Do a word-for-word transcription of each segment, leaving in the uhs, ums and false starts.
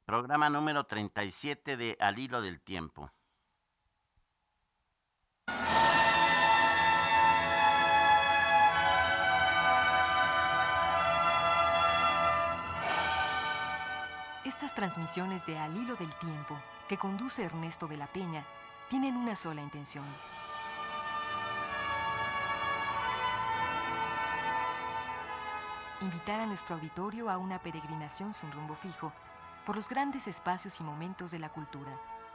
Programa número treinta y siete de Al Hilo del Tiempo. Estas transmisiones de Al Hilo del Tiempo, que conduce Ernesto de la Peña, tienen una sola intención: invitar a nuestro auditorio a una peregrinación sin rumbo fijo por los grandes espacios y momentos de la cultura.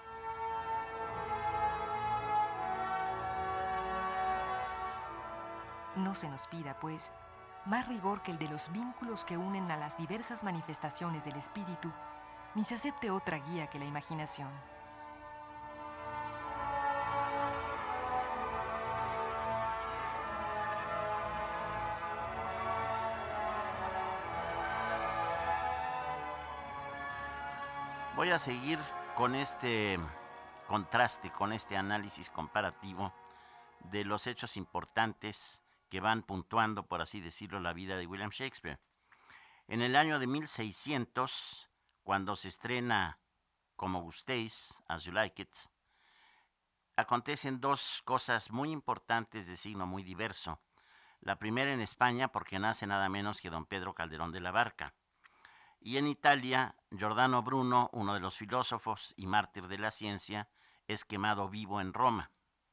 No se nos pida, pues, más rigor que el de los vínculos que unen a las diversas manifestaciones del espíritu, ni se acepte otra guía que la imaginación. Voy a seguir con este contraste, con este análisis comparativo de los hechos importantes que van puntuando, por así decirlo, la vida de William Shakespeare. En el año de mil seiscientos, cuando se estrena Como gustéis, As You Like It, acontecen dos cosas muy importantes de signo muy diverso. La primera en España, porque nace nada menos que don Pedro Calderón de la Barca. Y en Italia, Giordano Bruno, uno de los filósofos y mártir de la ciencia, es quemado vivo en Roma.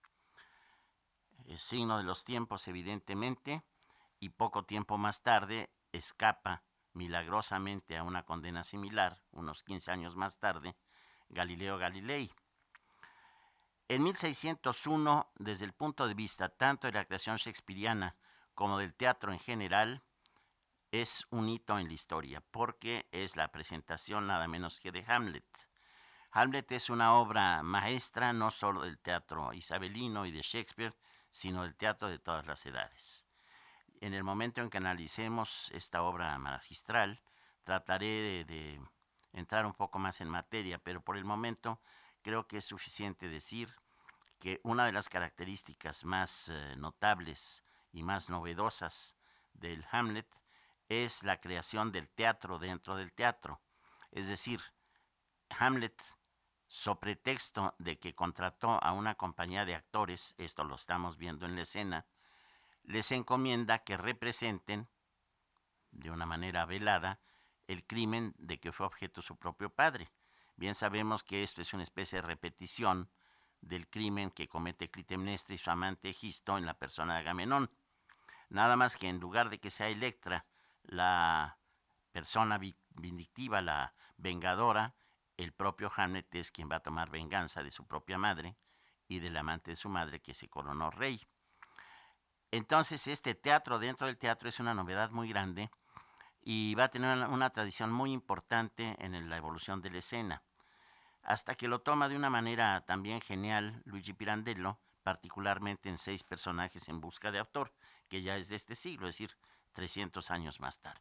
Es signo de los tiempos, evidentemente, y poco tiempo más tarde escapa milagrosamente a una condena similar, unos quince años más tarde, Galileo Galilei. En mil seiscientos uno, desde el punto de vista tanto de la creación shakespeariana como del teatro en general, es un hito en la historia, porque es la presentación nada menos que de Hamlet. Hamlet es una obra maestra no solo del teatro isabelino y de Shakespeare, sino del teatro de todas las edades. En el momento en que analicemos esta obra magistral, trataré de, de entrar un poco más en materia, pero por el momento creo que es suficiente decir que una de las características más eh, notables y más novedosas del Hamlet es la creación del teatro dentro del teatro. Es decir, Hamlet, so pretexto de que contrató a una compañía de actores, esto lo estamos viendo en la escena, les encomienda que representen de una manera velada el crimen de que fue objeto su propio padre. Bien sabemos que esto es una especie de repetición del crimen que comete Clitemnestra y su amante Egisto en la persona de Agamenón. Nada más que en lugar de que sea Electra la persona vindictiva, la vengadora, el propio Hamlet es quien va a tomar venganza de su propia madre y del amante de su madre que se coronó rey. Entonces este teatro dentro del teatro es una novedad muy grande y va a tener una, una tradición muy importante en la evolución de la escena, hasta que lo toma de una manera también genial Luigi Pirandello, particularmente en Seis personajes en busca de autor, que ya es de este siglo, es decir, trescientos años más tarde.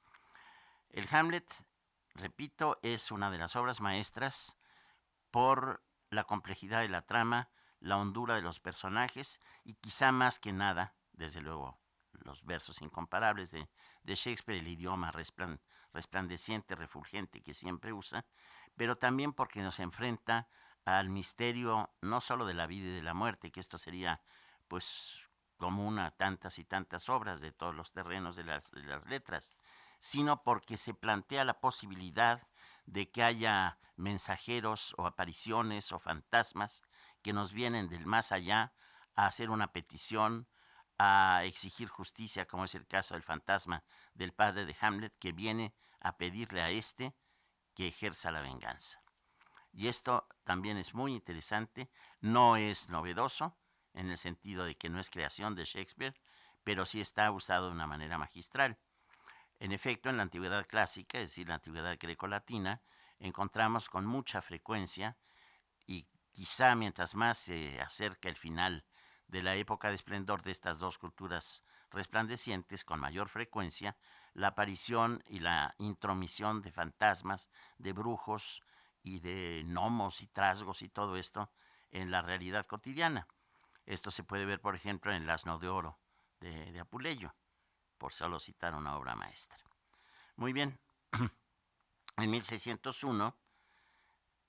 El Hamlet, repito, es una de las obras maestras por la complejidad de la trama, la hondura de los personajes y quizá más que nada, desde luego, los versos incomparables de, de Shakespeare, el idioma respland, resplandeciente, refulgente que siempre usa, pero también porque nos enfrenta al misterio no solo de la vida y de la muerte, que esto sería pues común a tantas y tantas obras de todos los terrenos de las, de las letras, sino porque se plantea la posibilidad de que haya mensajeros o apariciones o fantasmas que nos vienen del más allá a hacer una petición, a exigir justicia, como es el caso del fantasma del padre de Hamlet, que viene a pedirle a éste que ejerza la venganza. Y esto también es muy interesante, no es novedoso, en el sentido de que no es creación de Shakespeare, pero sí está usado de una manera magistral. En efecto, en la antigüedad clásica, es decir, la antigüedad grecolatina, encontramos con mucha frecuencia, y quizá mientras más se acerca el final de la época de esplendor de estas dos culturas resplandecientes, con mayor frecuencia, la aparición y la intromisión de fantasmas, de brujos y de gnomos y trasgos y todo esto en la realidad cotidiana. Esto se puede ver, por ejemplo, en El asno de oro de, de Apuleyo, por solo citar una obra maestra. Muy bien, en mil seiscientos uno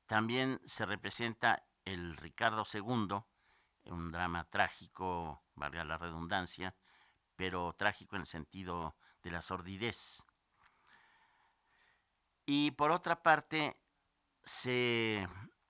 También se representa el Ricardo segundo, un drama trágico, valga la redundancia, pero trágico en el sentido de la sordidez. Y por otra parte, se,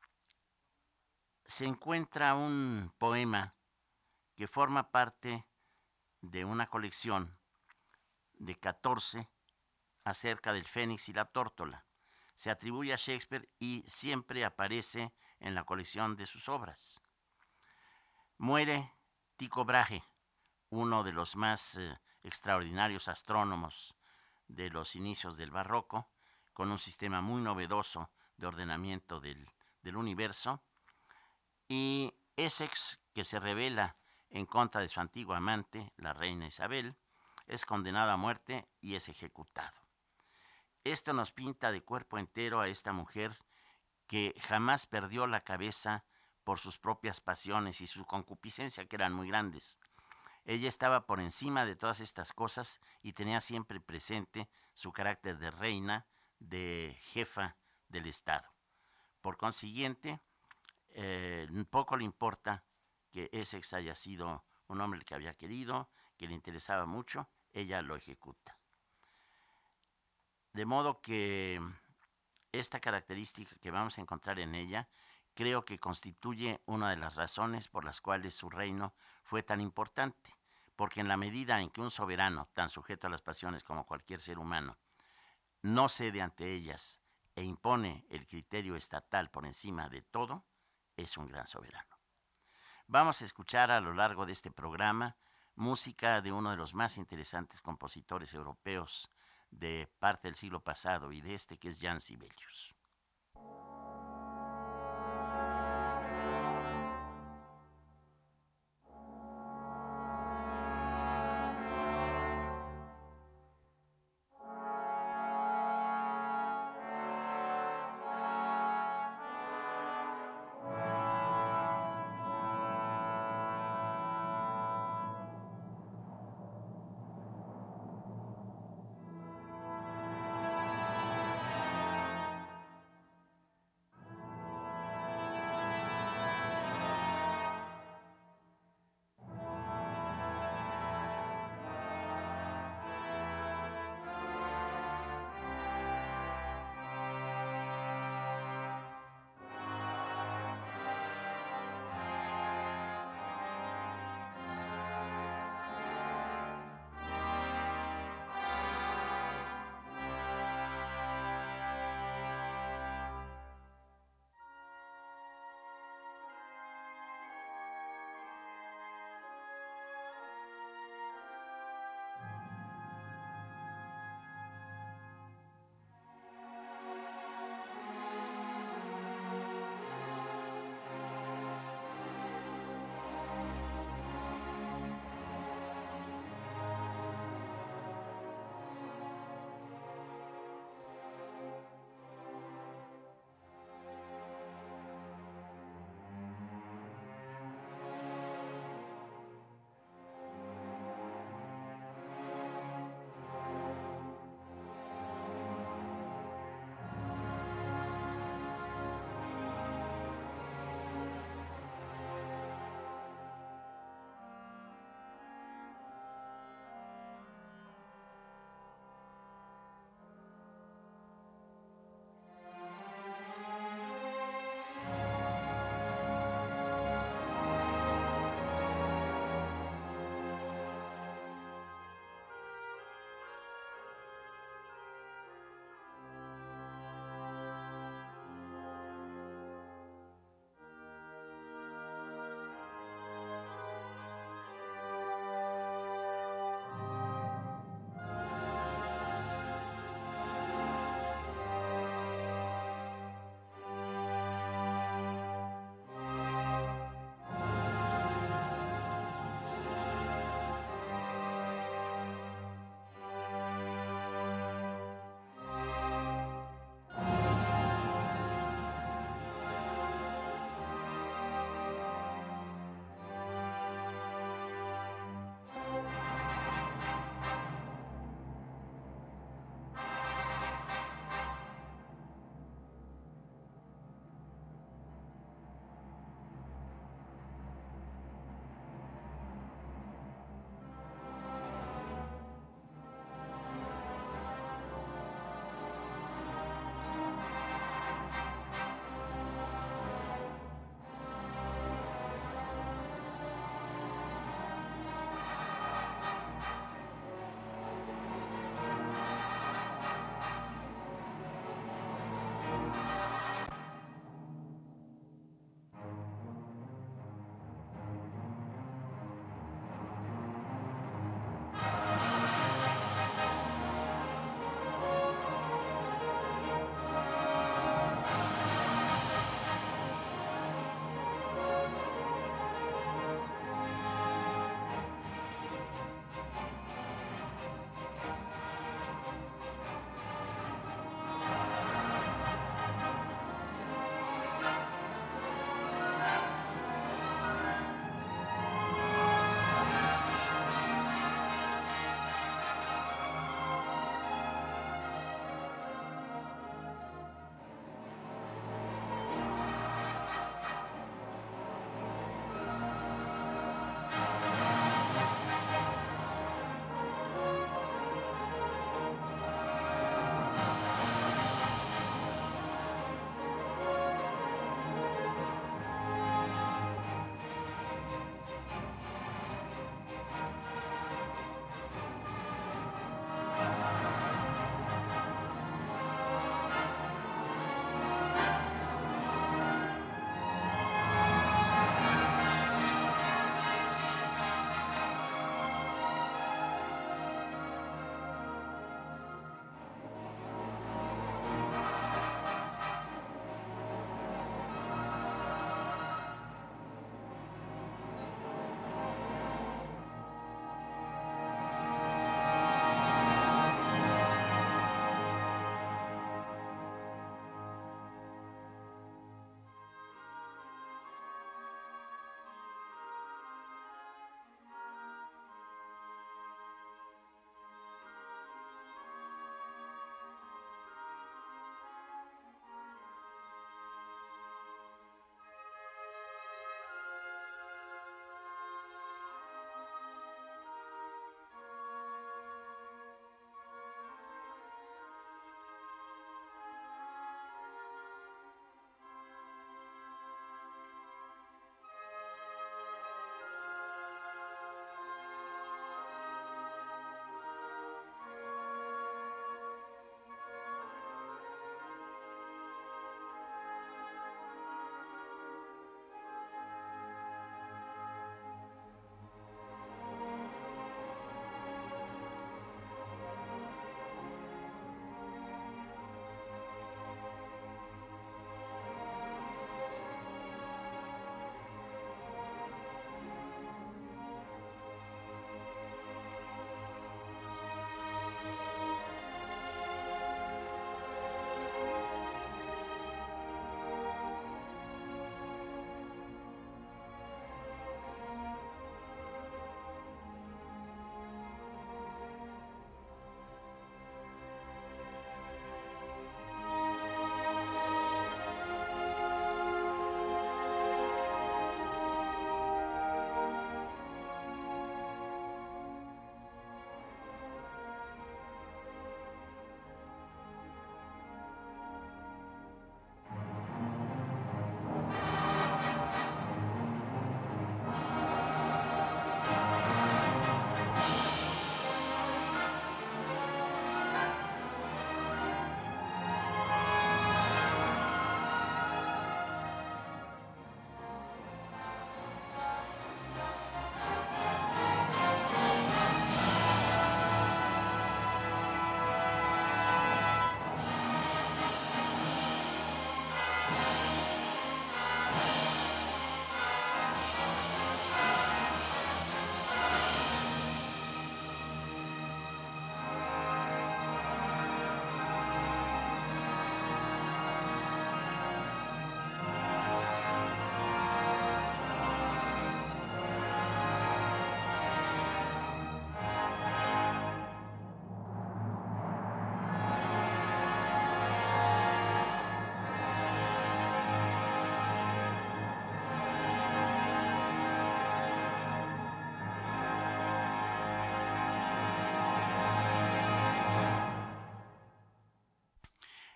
se encuentra un poema que forma parte de una colección de catorce acerca del Fénix y la Tórtola. Se atribuye a Shakespeare y siempre aparece en la colección de sus obras. Muere Tycho Brahe, uno de los más eh, extraordinarios astrónomos de los inicios del barroco, con un sistema muy novedoso de ordenamiento del, del universo, y Essex, que se rebela en contra de su antigua amante, la reina Isabel, es condenado a muerte y es ejecutado. Esto nos pinta de cuerpo entero a esta mujer que jamás perdió la cabeza por sus propias pasiones y su concupiscencia, que eran muy grandes. Ella estaba por encima de todas estas cosas y tenía siempre presente su carácter de reina, de jefa del Estado. Por consiguiente, eh, poco le importa que Essex haya sido un hombre que había querido, que le interesaba mucho, ella lo ejecuta. De modo que esta característica que vamos a encontrar en ella, creo que constituye una de las razones por las cuales su reino fue tan importante, porque en la medida en que un soberano, tan sujeto a las pasiones como cualquier ser humano, no cede ante ellas e impone el criterio estatal por encima de todo, es un gran soberano. Vamos a escuchar a lo largo de este programa música de uno de los más interesantes compositores europeos de parte del siglo pasado y de este, que es Jan Sibelius.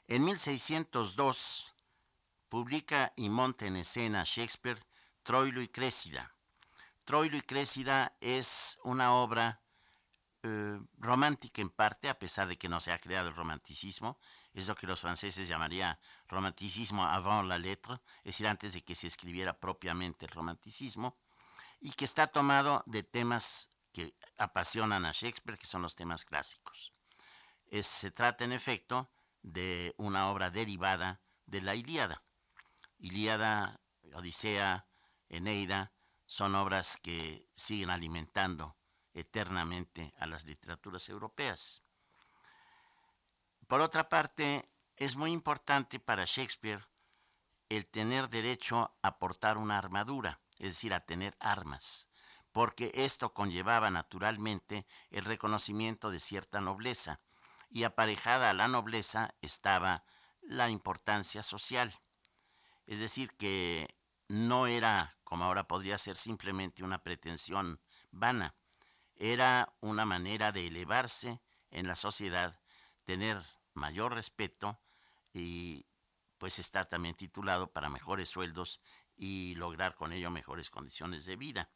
En mil seiscientos dos publica y monta en escena Shakespeare Troilo y Cressida. Troilo y Cressida es una obra eh, romántica en parte, a pesar de que no se ha creado el romanticismo. Es lo que los franceses llamarían romanticismo avant la lettre, es decir, antes de que se escribiera propiamente el romanticismo, y que está tomado de temas que apasionan a Shakespeare, que son los temas clásicos. Es, se trata, en efecto, de una obra derivada de la Ilíada. Ilíada, Odisea, Eneida, son obras que siguen alimentando eternamente a las literaturas europeas. Por otra parte, es muy importante para Shakespeare el tener derecho a portar una armadura, es decir, a tener armas, porque esto conllevaba naturalmente el reconocimiento de cierta nobleza, y aparejada a la nobleza estaba la importancia social. Es decir, que no era, como ahora podría ser, simplemente una pretensión vana, era una manera de elevarse en la sociedad, tener mayor respeto y pues estar también titulado para mejores sueldos y lograr con ello mejores condiciones de vida.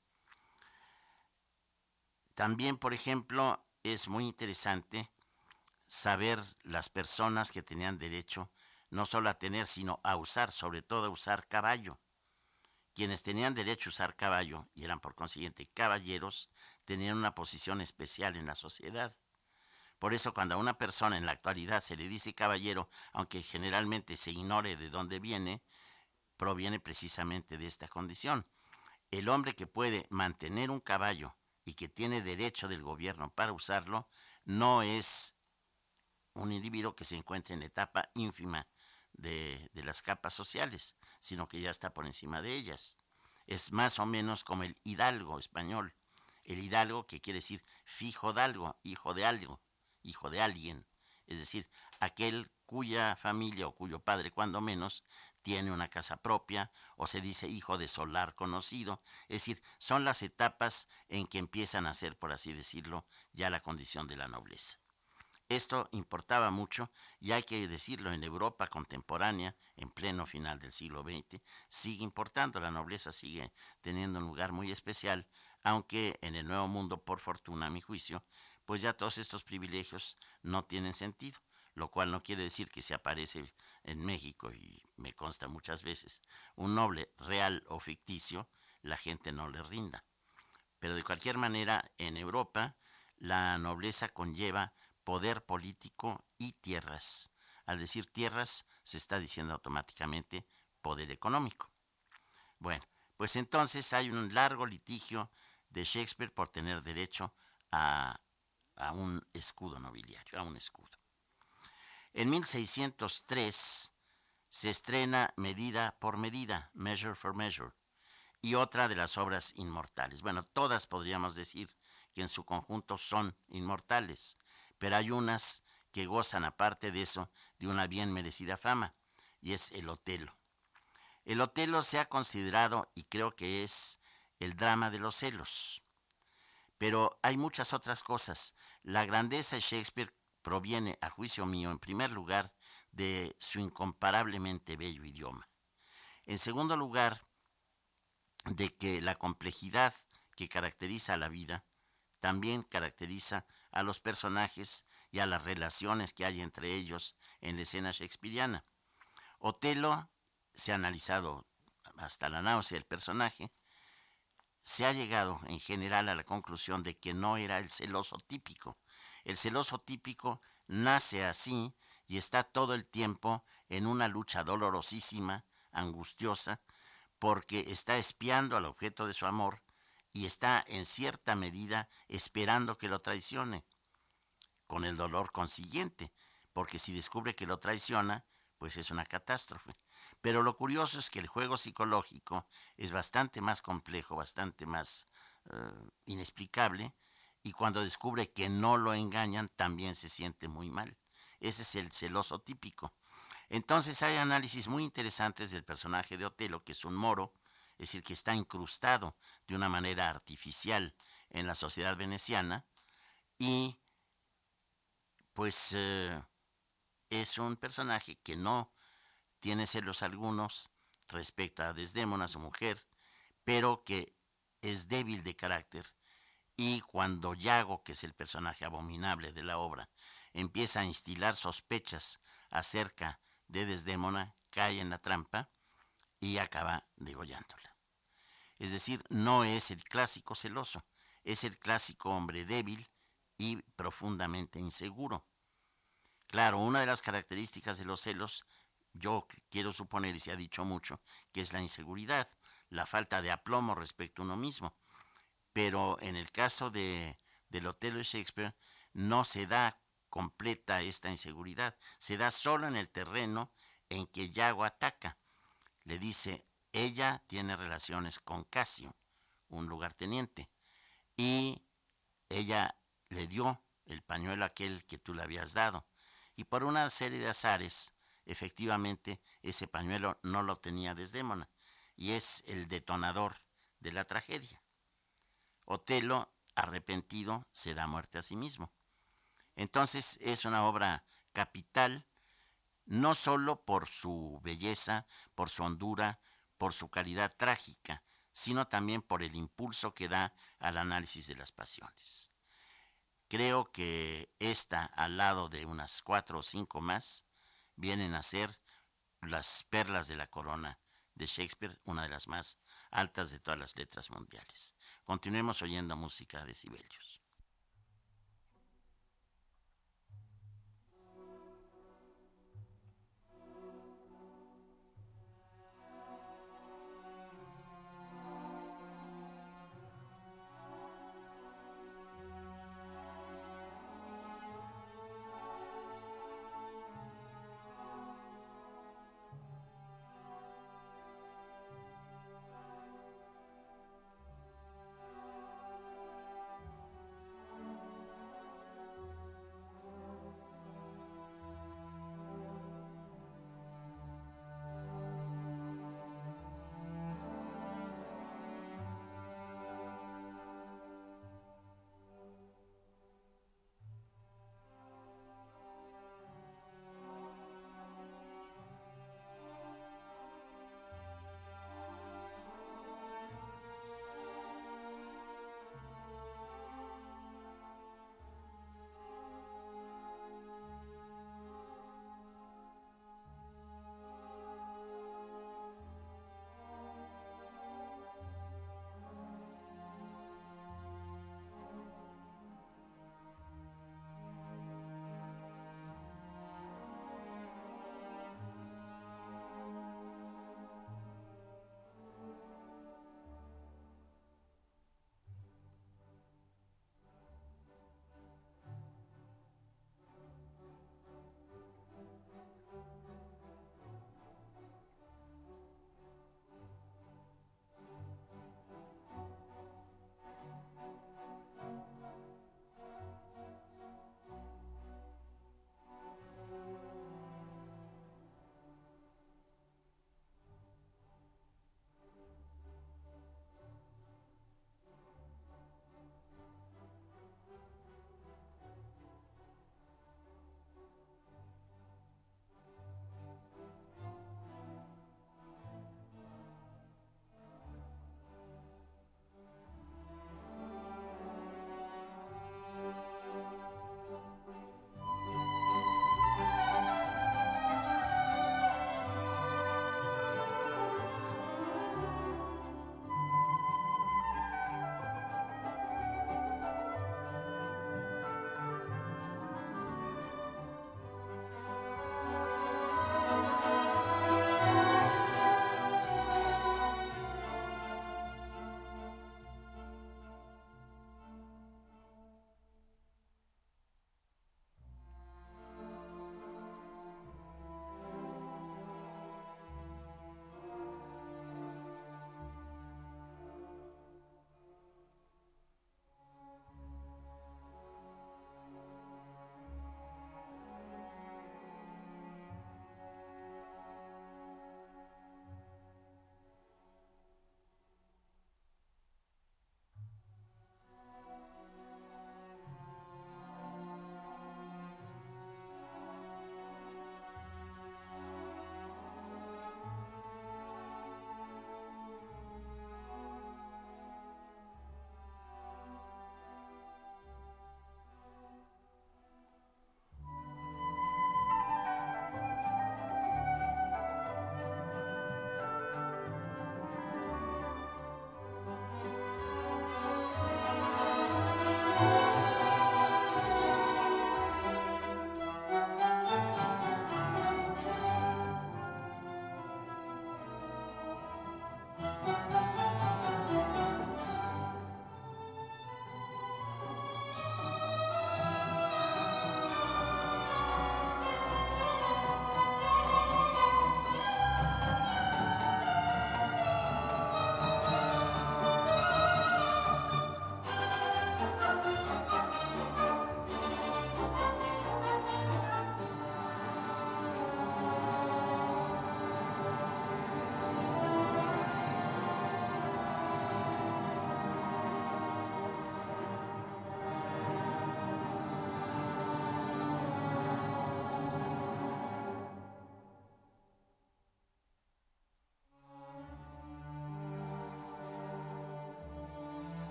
También, por ejemplo, es muy interesante saber las personas que tenían derecho no solo a tener, sino a usar, sobre todo a usar caballo. Quienes tenían derecho a usar caballo, y eran por consiguiente caballeros, tenían una posición especial en la sociedad. Por eso cuando a una persona en la actualidad se le dice caballero, aunque generalmente se ignore de dónde viene, proviene precisamente de esta condición. El hombre que puede mantener un caballo y que tiene derecho del gobierno para usarlo, no es un individuo que se encuentra en la etapa ínfima de, de las capas sociales, sino que ya está por encima de ellas. Es más o menos como el hidalgo español. El hidalgo, que quiere decir fijo de algo, hijo de algo, hijo de alguien. Es decir, aquel cuya familia o cuyo padre, cuando menos, tiene una casa propia, o se dice hijo de solar conocido. Es decir, son las etapas en que empiezan a ser, por así decirlo, ya la condición de la nobleza. Esto importaba mucho, y hay que decirlo, en Europa contemporánea, en pleno final del siglo veinte, sigue importando, la nobleza sigue teniendo un lugar muy especial, aunque en el Nuevo Mundo, por fortuna a mi juicio, pues ya todos estos privilegios no tienen sentido, lo cual no quiere decir que si aparece en México, y me consta muchas veces, un noble real o ficticio, la gente no le rinda. Pero de cualquier manera, en Europa, la nobleza conlleva poder político y tierras. Al decir tierras, se está diciendo automáticamente poder económico. Bueno, pues entonces hay un largo litigio de Shakespeare por tener derecho a, a un escudo nobiliario, a un escudo. En mil seiscientos tres se estrena Medida por Medida, Measure for Measure, y otra de las obras inmortales. Bueno, todas podríamos decir que en su conjunto son inmortales, pero hay unas que gozan, aparte de eso, de una bien merecida fama, y es el Otelo. El Otelo se ha considerado, y creo que es el drama de los celos, pero hay muchas otras cosas. La grandeza de Shakespeare proviene, a juicio mío, en primer lugar, de su incomparablemente bello idioma. En segundo lugar, de que la complejidad que caracteriza a la vida también caracteriza a los personajes y a las relaciones que hay entre ellos en la escena shakespeariana. Otelo se ha analizado hasta la náusea el personaje. Se ha llegado en general a la conclusión de que no era el celoso típico. El celoso típico nace así y está todo el tiempo en una lucha dolorosísima, angustiosa, porque está espiando al objeto de su amor y está en cierta medida esperando que lo traicione, con el dolor consiguiente, porque si descubre que lo traiciona, pues es una catástrofe. Pero lo curioso es que el juego psicológico es bastante más complejo, bastante más uh, inexplicable, y cuando descubre que no lo engañan, también se siente muy mal. Ese es el celoso típico. Entonces hay análisis muy interesantes del personaje de Otelo, que es un moro, es decir, que está incrustado de una manera artificial en la sociedad veneciana, y pues eh, es un personaje que no tiene celos algunos respecto a Desdémona, su mujer, pero que es débil de carácter, y cuando Yago, que es el personaje abominable de la obra, empieza a instilar sospechas acerca de Desdémona, cae en la trampa y acaba degollándola. Es decir, no es el clásico celoso, es el clásico hombre débil y profundamente inseguro. Claro, una de las características de los celos, yo quiero suponer, y se ha dicho mucho, que es la inseguridad, la falta de aplomo respecto a uno mismo. Pero en el caso de, del Otelo de Shakespeare, no se da completa esta inseguridad, se da solo en el terreno en que Yago ataca. Le dice, ella tiene relaciones con Casio, un lugarteniente, y ella le dio el pañuelo aquel que tú le habías dado. Y por una serie de azares, efectivamente, ese pañuelo no lo tenía Desdémona, y es el detonador de la tragedia. Otelo, arrepentido, se da muerte a sí mismo. Entonces es una obra capital, no solo por su belleza, por su hondura, por su calidad trágica, sino también por el impulso que da al análisis de las pasiones. Creo que esta, al lado de unas cuatro o cinco más, vienen a ser las perlas de la corona de Shakespeare, una de las más altas de todas las letras mundiales. Continuemos oyendo música de Sibelius.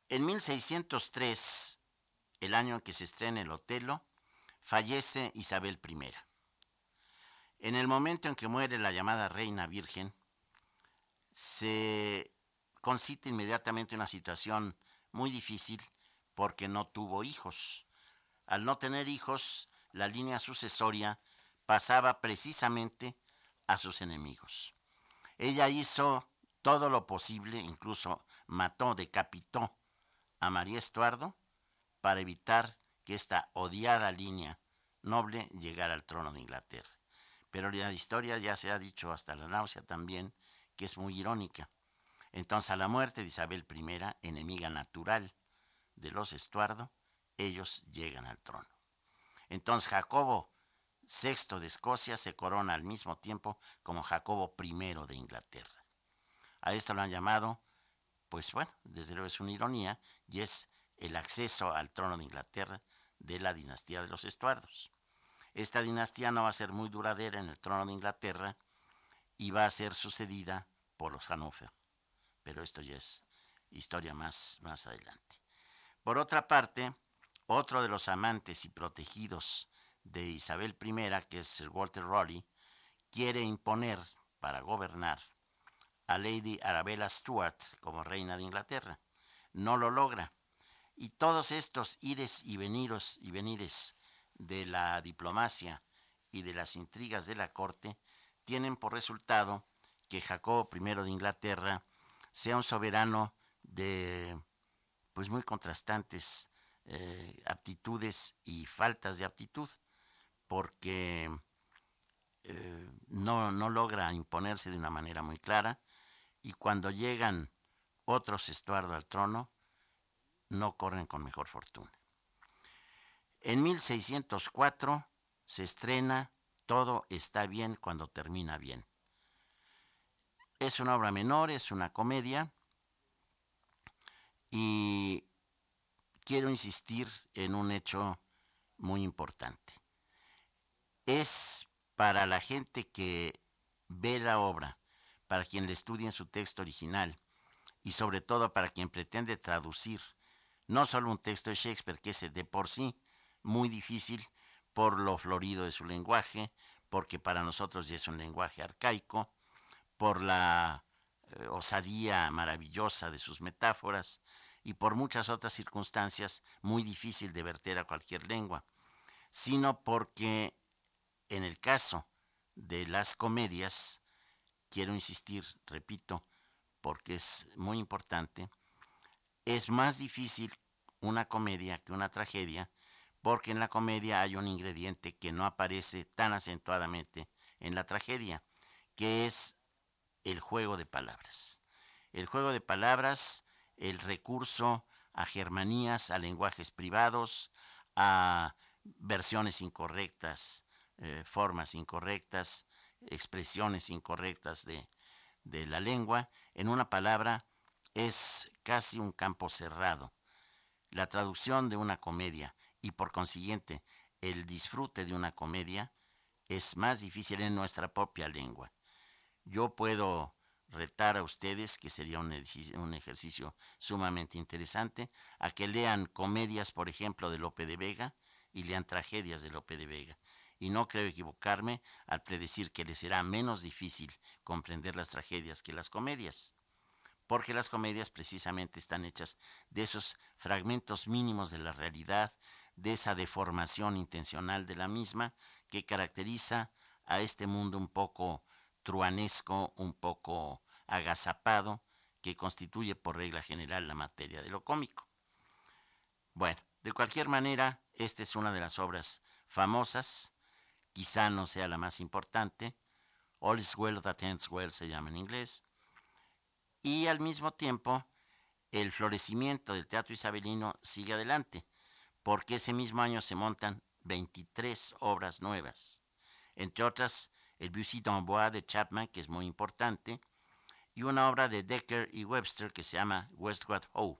En mil seiscientos tres, el año en que se estrena el Otelo, fallece Isabel primera. En el momento en que muere la llamada reina virgen, se concita inmediatamente una situación muy difícil porque no tuvo hijos. Al no tener hijos, la línea sucesoria pasaba precisamente a sus enemigos. Ella hizo todo lo posible, incluso mató, decapitó a María Estuardo para evitar que esta odiada línea noble llegara al trono de Inglaterra. Pero la historia ya se ha dicho hasta la náusea también, que es muy irónica. Entonces, a la muerte de Isabel primera, enemiga natural de los Estuardo, ellos llegan al trono. Entonces, Jacobo sexto de Escocia se corona al mismo tiempo como Jacobo primero de Inglaterra. A esto lo han llamado, pues bueno, desde luego es una ironía, y es el acceso al trono de Inglaterra de la dinastía de los Estuardos. Esta dinastía no va a ser muy duradera en el trono de Inglaterra y va a ser sucedida por los Hannover. Pero esto ya es historia más, más adelante. Por otra parte, otro de los amantes y protegidos de Isabel primera, que es Sir Walter Raleigh, quiere imponer para gobernar a Lady Arabella Stuart como reina de Inglaterra. No lo logra. Y todos estos ires y veniros y venires de la diplomacia y de las intrigas de la corte tienen por resultado que Jacobo primero de Inglaterra sea un soberano de pues muy contrastantes eh, aptitudes y faltas de aptitud, porque eh, no, no logra imponerse de una manera muy clara, y cuando llegan otros Estuardo al trono, no corren con mejor fortuna. En mil seiscientos cuatro se estrena Todo está bien cuando termina bien. Es una obra menor, es una comedia, y quiero insistir en un hecho muy importante. Es para la gente que ve la obra, para quien le estudia en su texto original, y sobre todo para quien pretende traducir no solo un texto de Shakespeare, que es de por sí muy difícil por lo florido de su lenguaje, porque para nosotros ya es un lenguaje arcaico, por la eh, osadía maravillosa de sus metáforas y por muchas otras circunstancias muy difícil de verter a cualquier lengua, sino porque en el caso de las comedias, quiero insistir, repito, porque es muy importante, es más difícil una comedia que una tragedia, porque en la comedia hay un ingrediente que no aparece tan acentuadamente en la tragedia, que es el juego de palabras. El juego de palabras, el recurso a germanías, a lenguajes privados, a versiones incorrectas, eh, formas incorrectas, expresiones incorrectas de, de la lengua. En una palabra, es casi un campo cerrado. La traducción de una comedia y por consiguiente el disfrute de una comedia es más difícil en nuestra propia lengua. Yo puedo retar a ustedes, que sería un ejercicio, un ejercicio sumamente interesante, a que lean comedias, por ejemplo, de Lope de Vega y lean tragedias de Lope de Vega. Y no creo equivocarme al predecir que les será menos difícil comprender las tragedias que las comedias, porque las comedias precisamente están hechas de esos fragmentos mínimos de la realidad, de esa deformación intencional de la misma que caracteriza a este mundo un poco truanesco, un poco agazapado, que constituye por regla general la materia de lo cómico. Bueno, de cualquier manera, esta es una de las obras famosas, quizá no sea la más importante. All is well that ends well se llama en inglés, y al mismo tiempo el florecimiento del teatro isabelino sigue adelante, porque ese mismo año se montan veintitrés obras nuevas, entre otras el Bussy d'Amboise de Chapman, que es muy importante, y una obra de Dekker y Webster que se llama Westward Ho.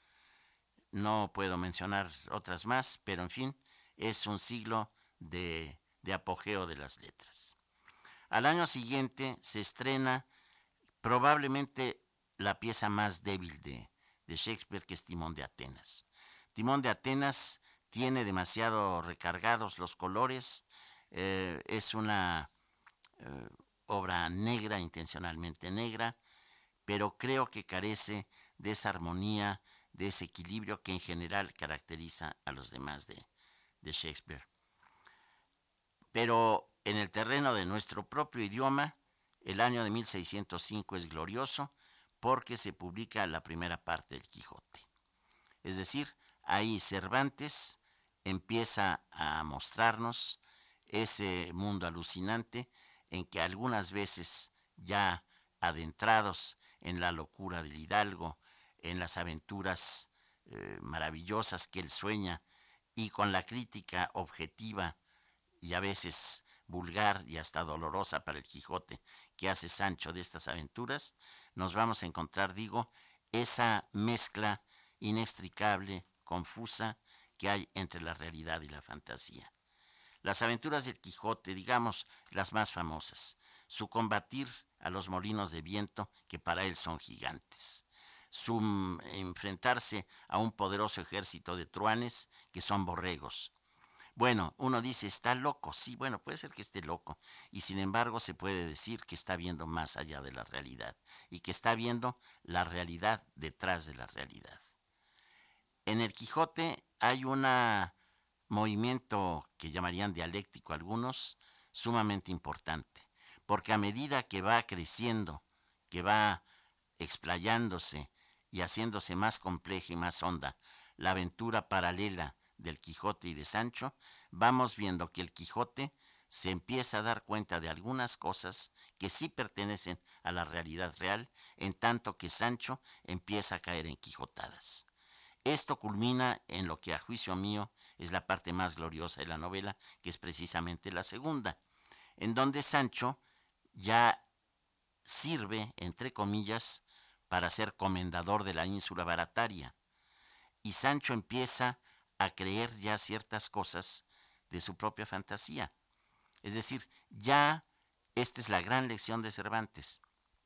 No puedo mencionar otras más, pero en fin, es un siglo de, de apogeo de las letras. Al año siguiente se estrena probablemente la pieza más débil de, de Shakespeare, que es Timón de Atenas. Timón de Atenas tiene demasiado recargados los colores, eh, es una eh, obra negra, intencionalmente negra, pero creo que carece de esa armonía, de ese equilibrio que en general caracteriza a los demás de, de Shakespeare. Pero en el terreno de nuestro propio idioma, el año de mil seiscientos cinco es glorioso porque se publica la primera parte del Quijote. Es decir, ahí Cervantes empieza a mostrarnos ese mundo alucinante en que algunas veces ya adentrados en la locura del hidalgo, en las aventuras eh, maravillosas que él sueña y con la crítica objetiva y a veces vulgar y hasta dolorosa para el Quijote que hace Sancho de estas aventuras, nos vamos a encontrar, digo, esa mezcla inextricable, confusa, que hay entre la realidad y la fantasía. Las aventuras del Quijote, digamos, las más famosas, su combatir a los molinos de viento, que para él son gigantes, su mm, enfrentarse a un poderoso ejército de truanes, que son borregos. Bueno, uno dice, está loco. Sí, bueno, puede ser que esté loco. Y sin embargo se puede decir que está viendo más allá de la realidad y que está viendo la realidad detrás de la realidad. En el Quijote hay un movimiento que llamarían dialéctico algunos, sumamente importante, porque a medida que va creciendo, que va explayándose y haciéndose más compleja y más honda la aventura paralela del Quijote y de Sancho, vamos viendo que el Quijote se empieza a dar cuenta de algunas cosas que sí pertenecen a la realidad real, en tanto que Sancho empieza a caer en quijotadas. Esto culmina en lo que a juicio mío es la parte más gloriosa de la novela, que es precisamente la segunda, en donde Sancho ya sirve, entre comillas, para ser comendador de la ínsula Barataria, y Sancho empieza a creer ya ciertas cosas de su propia fantasía. Es decir, ya esta es la gran lección de Cervantes.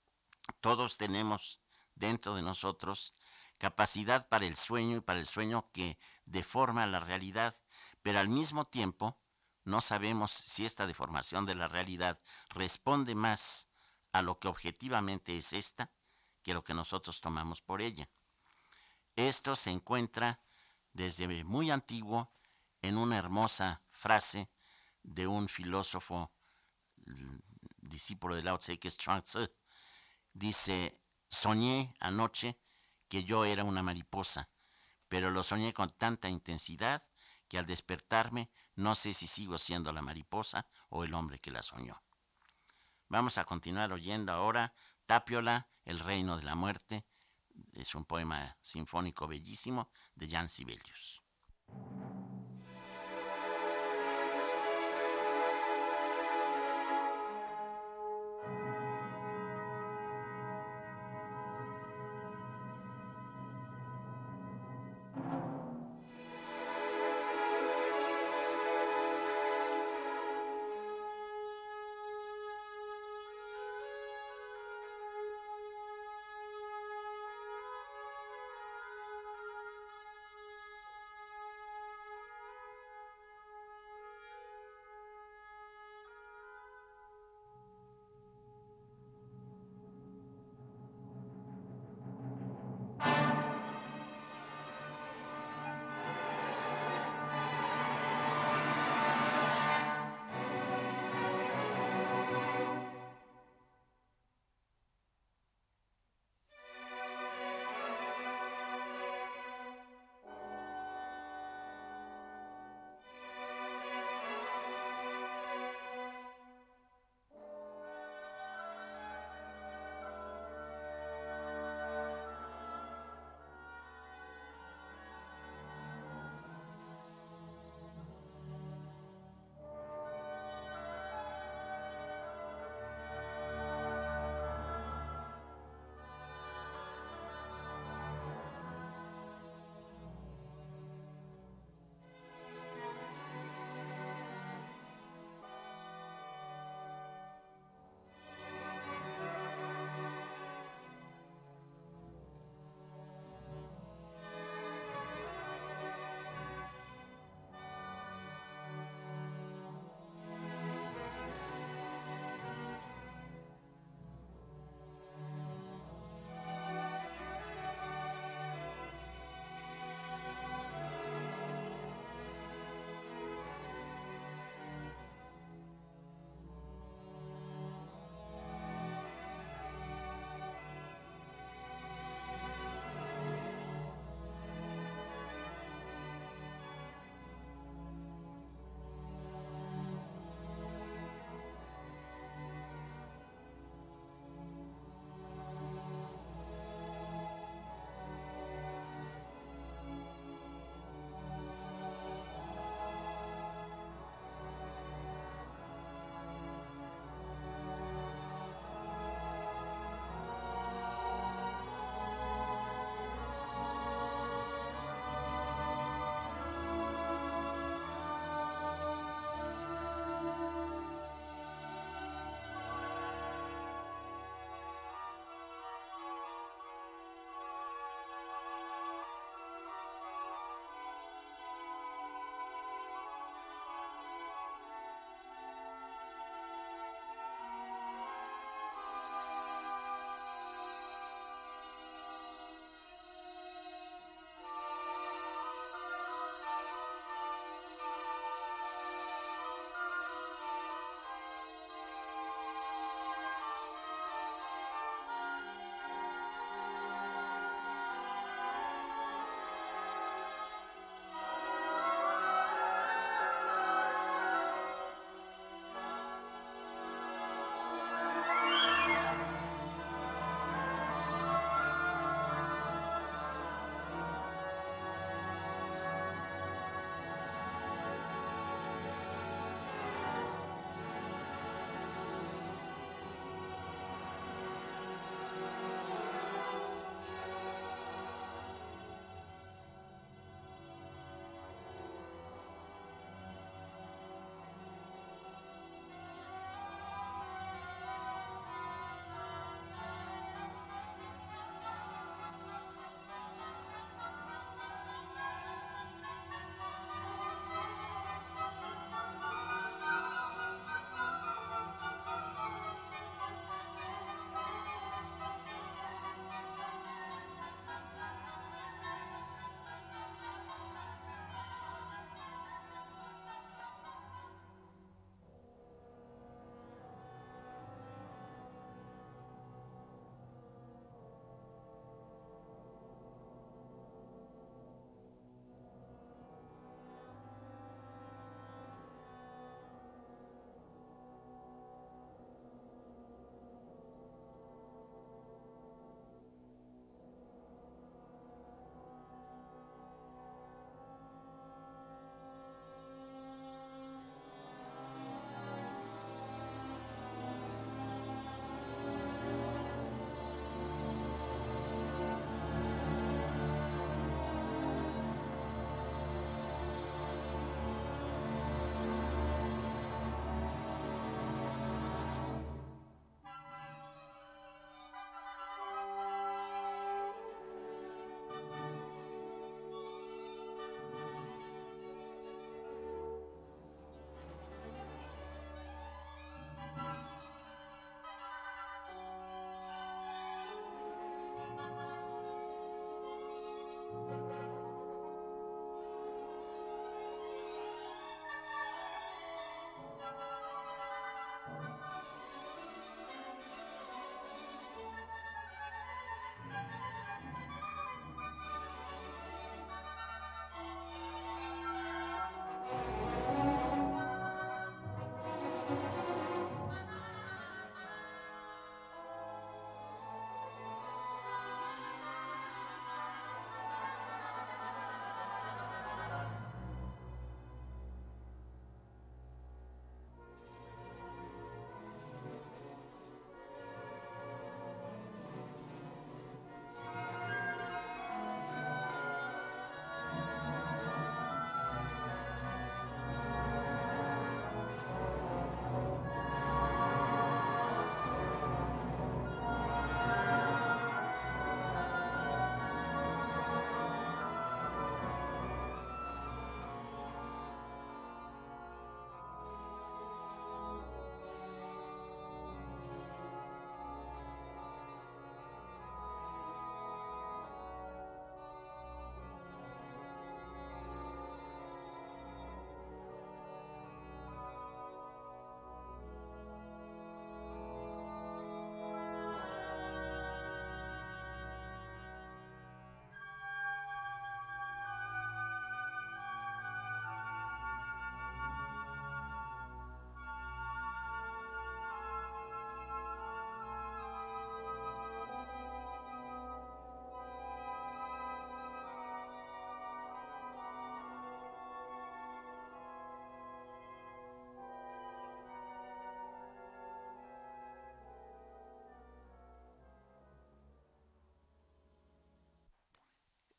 Todos tenemos dentro de nosotros capacidad para el sueño y para el sueño que deforma la realidad, pero al mismo tiempo no sabemos si esta deformación de la realidad responde más a lo que objetivamente es esta que lo que nosotros tomamos por ella. Esto se encuentra desde muy antiguo en una hermosa frase de un filósofo discípulo de Lao Tse, que es Chuang Tzu. Dice, soñé anoche que yo era una mariposa, pero lo soñé con tanta intensidad que al despertarme no sé si sigo siendo la mariposa o el hombre que la soñó. Vamos a continuar oyendo ahora Tapiola, el reino de la muerte. Es un poema sinfónico bellísimo de Jan Sibelius.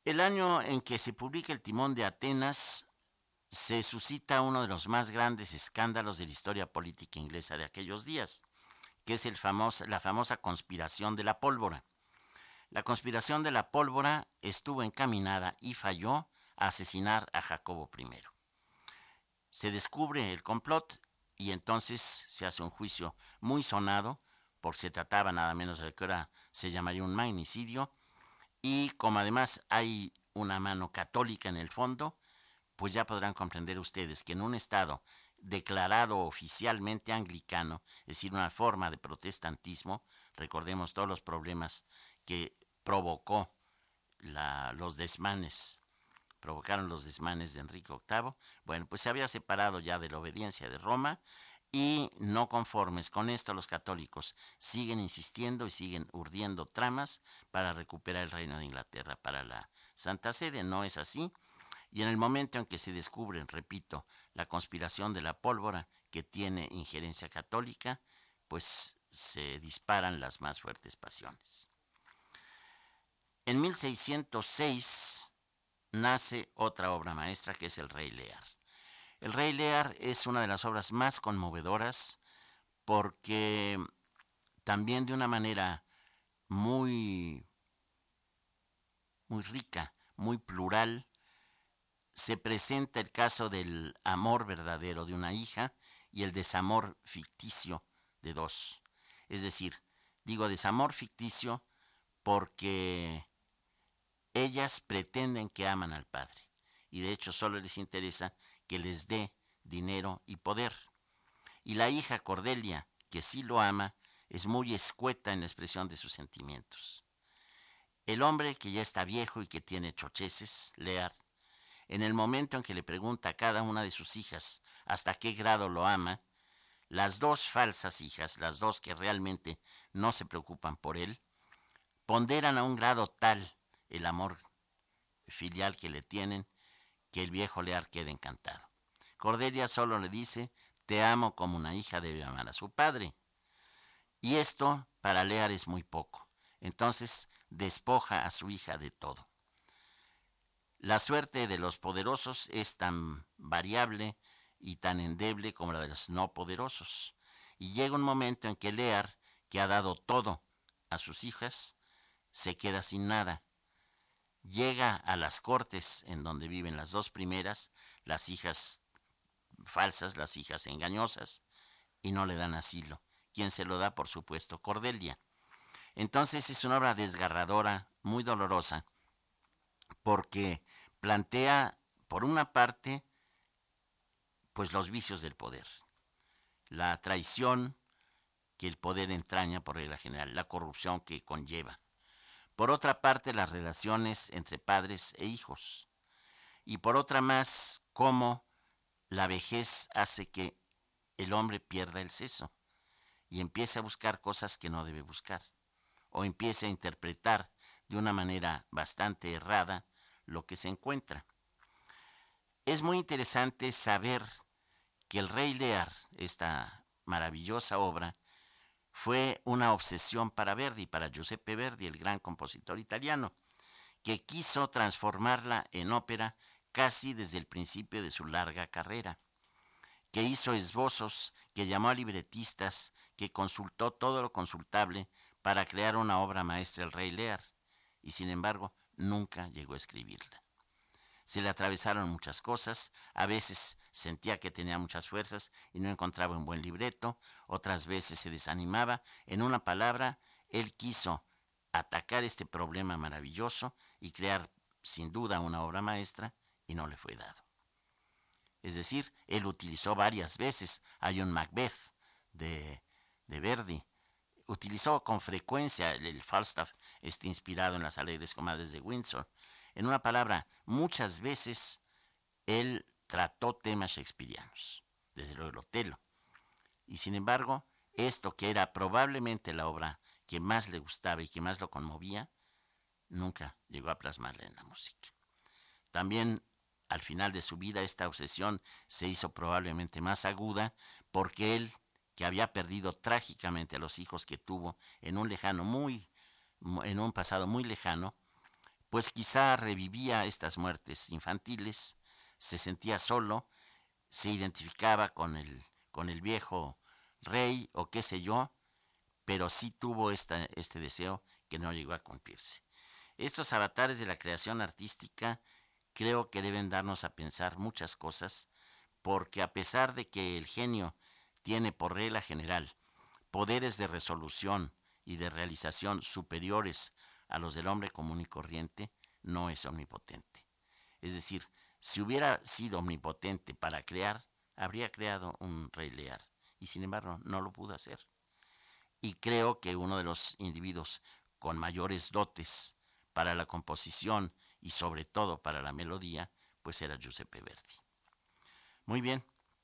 El año en que se publica El Timón de Atenas se suscita uno de los más grandes escándalos de la historia política inglesa de aquellos días, que es el famoso, la famosa conspiración de la pólvora. La conspiración de la pólvora estuvo encaminada y falló a asesinar a Jacobo primero. Se descubre el complot y entonces se hace un juicio muy sonado, porque se trataba nada menos de lo que ahora se llamaría un magnicidio, y como además hay una mano católica en el fondo, pues ya podrán comprender ustedes que en un estado declarado oficialmente anglicano, es decir, una forma de protestantismo, recordemos todos los problemas que provocó la, los desmanes, provocaron los desmanes de Enrique octavo, bueno, pues se había separado ya de la obediencia de Roma y no conformes con esto los católicos siguen insistiendo y siguen urdiendo tramas para recuperar el reino de Inglaterra para la Santa Sede. No es así. Y en el momento en que se descubre, repito, la conspiración de la pólvora que tiene injerencia católica, pues se disparan las más fuertes pasiones. En mil seiscientos seis nace otra obra maestra que es El Rey Lear. El Rey Lear es una de las obras más conmovedoras porque también de una manera muy, muy rica, muy plural, se presenta el caso del amor verdadero de una hija y el desamor ficticio de dos. Es decir, digo desamor ficticio porque ellas pretenden que aman al padre y de hecho solo les interesa que les dé dinero y poder. Y la hija Cordelia, que sí lo ama, es muy escueta en la expresión de sus sentimientos. El hombre que ya está viejo y que tiene chocheces, Lear, en el momento en que le pregunta a cada una de sus hijas hasta qué grado lo ama, las dos falsas hijas, las dos que realmente no se preocupan por él, ponderan a un grado tal el amor filial que le tienen que el viejo Lear queda encantado. Cordelia solo le dice, te amo como una hija debe amar a su padre. Y esto para Lear es muy poco. Entonces despoja a su hija de todo. La suerte de los poderosos es tan variable y tan endeble como la de los no poderosos. Y llega un momento en que Lear, que ha dado todo a sus hijas, se queda sin nada. Llega a las cortes en donde viven las dos primeras, las hijas falsas, las hijas engañosas, y no le dan asilo. ¿Quién se lo da? Por supuesto, Cordelia. Entonces es una obra desgarradora, muy dolorosa, porque plantea, por una parte, pues los vicios del poder, la traición que el poder entraña por regla general, la corrupción que conlleva. Por otra parte, las relaciones entre padres e hijos. Y por otra más, cómo la vejez hace que el hombre pierda el seso y empiece a buscar cosas que no debe buscar, o empiece a interpretar de una manera bastante errada lo que se encuentra. Es muy interesante saber que El Rey Lear, esta maravillosa obra, fue una obsesión para Verdi, para Giuseppe Verdi, el gran compositor italiano, que quiso transformarla en ópera casi desde el principio de su larga carrera, que hizo esbozos, que llamó a libretistas, que consultó todo lo consultable para crear una obra maestra, El Rey Lear, y sin embargo nunca llegó a escribirla. Se le atravesaron muchas cosas, a veces sentía que tenía muchas fuerzas y no encontraba un buen libreto, otras veces se desanimaba. En una palabra, él quiso atacar este problema maravilloso y crear sin duda una obra maestra y no le fue dado. Es decir, él utilizó varias veces, hay un Macbeth de, de Verdi, utilizó con frecuencia el, el Falstaff, este inspirado en las alegres comadres de Windsor. En una palabra, muchas veces él trató temas shakespearianos, desde luego el Otelo. Y sin embargo, esto que era probablemente la obra que más le gustaba y que más lo conmovía, nunca llegó a plasmarla en la música. También al final de su vida esta obsesión se hizo probablemente más aguda porque él, que había perdido trágicamente a los hijos que tuvo en un lejano muy, en un pasado muy lejano, pues quizá revivía estas muertes infantiles, se sentía solo, se identificaba con el, con el viejo rey o qué sé yo, pero sí tuvo esta, este deseo que no llegó a cumplirse. Estos avatares de la creación artística creo que deben darnos a pensar muchas cosas, porque a pesar de que el genio tiene por regla general poderes de resolución y de realización superiores a los del hombre común y corriente, no es omnipotente. Es decir, si hubiera sido omnipotente para crear, habría creado un rey Lear, y sin embargo no lo pudo hacer. Y creo que uno de los individuos con mayores dotes para la composición y sobre todo para la melodía, pues era Giuseppe Verdi. Muy bien.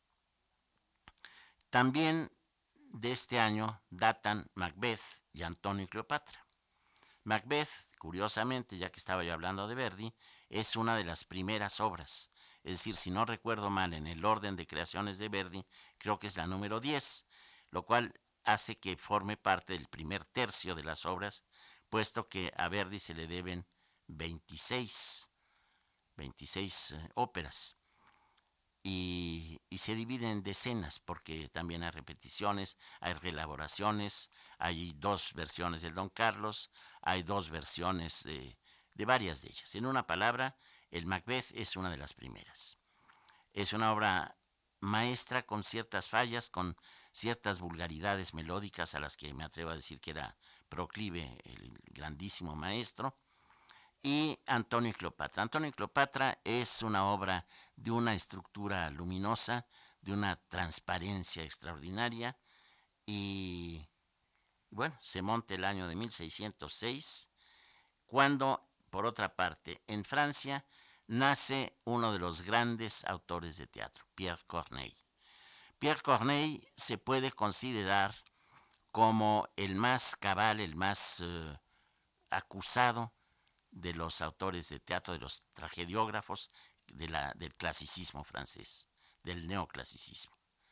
También de este año datan Macbeth y Antonio y Cleopatra. Macbeth, curiosamente, ya que estaba yo hablando de Verdi, es una de las primeras obras. Es decir, si no recuerdo mal, en el orden de creaciones de Verdi, creo que es la número diez, lo cual hace que forme parte del primer tercio de las obras, puesto que a Verdi se le deben veintiséis, veintiséis eh, óperas. Y, y se divide en decenas porque también hay repeticiones, hay reelaboraciones, hay dos versiones del Don Carlos, hay dos versiones de, de varias de ellas. En una palabra, el Macbeth es una de las primeras. Es una obra maestra con ciertas fallas, con ciertas vulgaridades melódicas a las que me atrevo a decir que era proclive el grandísimo maestro. Y Antonio y Cleopatra. Antonio y Cleopatra es una obra de una estructura luminosa, de una transparencia extraordinaria y bueno, se monta el año de mil seiscientos seis, cuando, por otra parte, en Francia nace uno de los grandes autores de teatro, Pierre Corneille. Pierre Corneille se puede considerar como el más cabal, el más uh, acusado de los autores de teatro, de los tragediógrafos de la, del clasicismo francés, del neoclasicismo.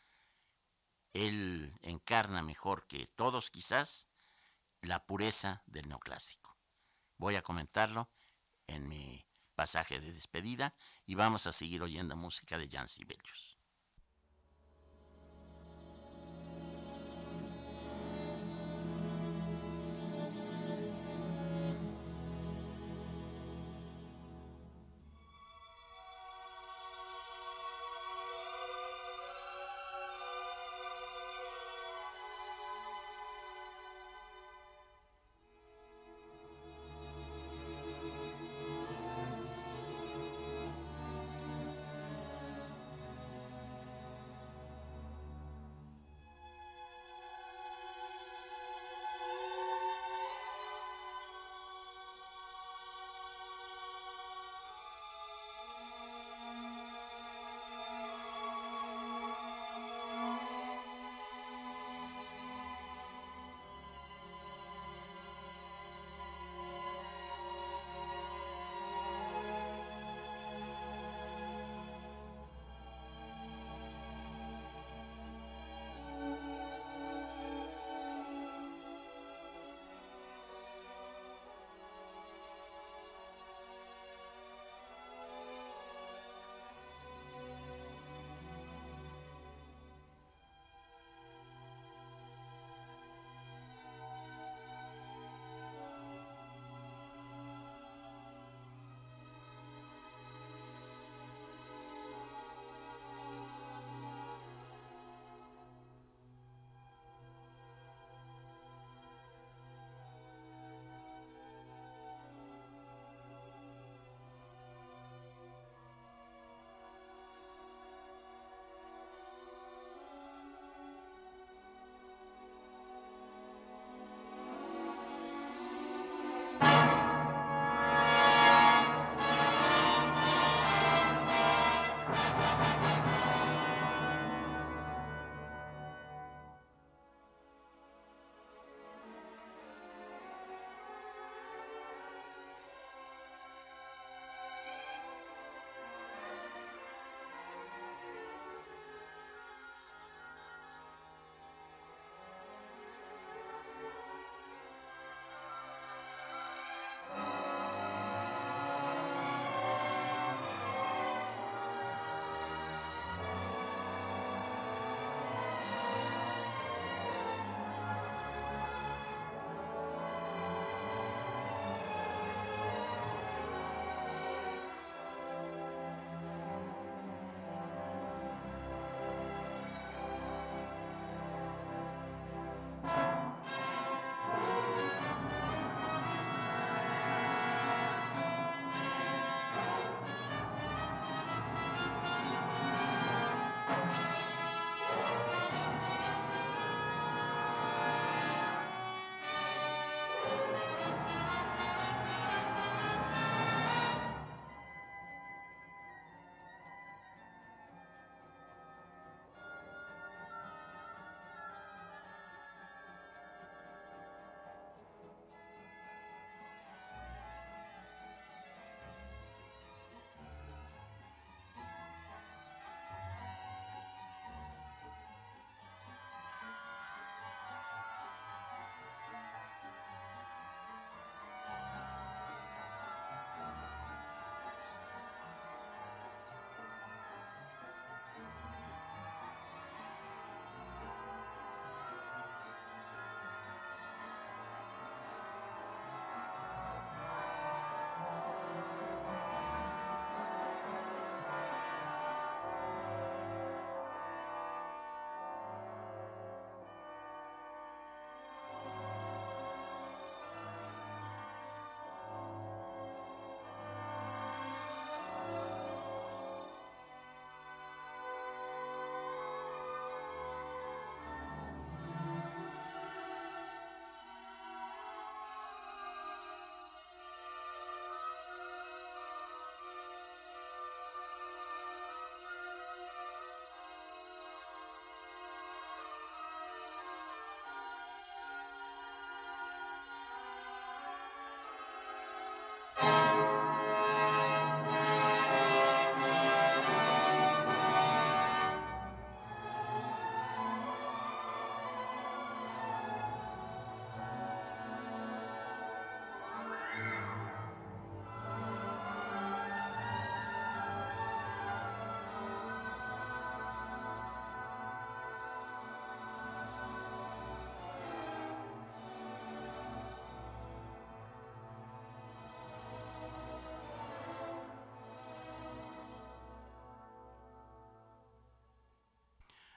Él encarna mejor que todos quizás la pureza del neoclásico. Voy a comentarlo en mi pasaje de despedida y vamos a seguir oyendo música de Jean Sibelius.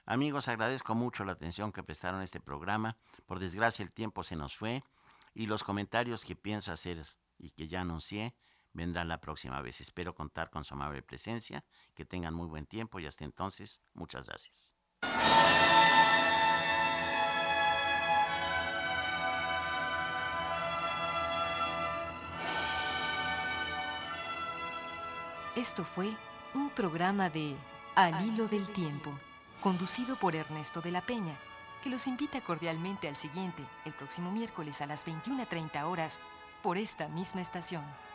Amigos, agradezco mucho la atención que prestaron a este programa. Por desgracia el tiempo se nos fue y los comentarios que pienso hacer y que ya anuncié vendrán la próxima vez. Espero contar con su amable presencia. Que tengan muy buen tiempo y hasta entonces, muchas gracias. Esto fue un programa de Al Hilo del Tiempo, conducido por Ernesto de la Peña, que los invita cordialmente al siguiente, el próximo miércoles a las veintiuna treinta horas, por esta misma estación.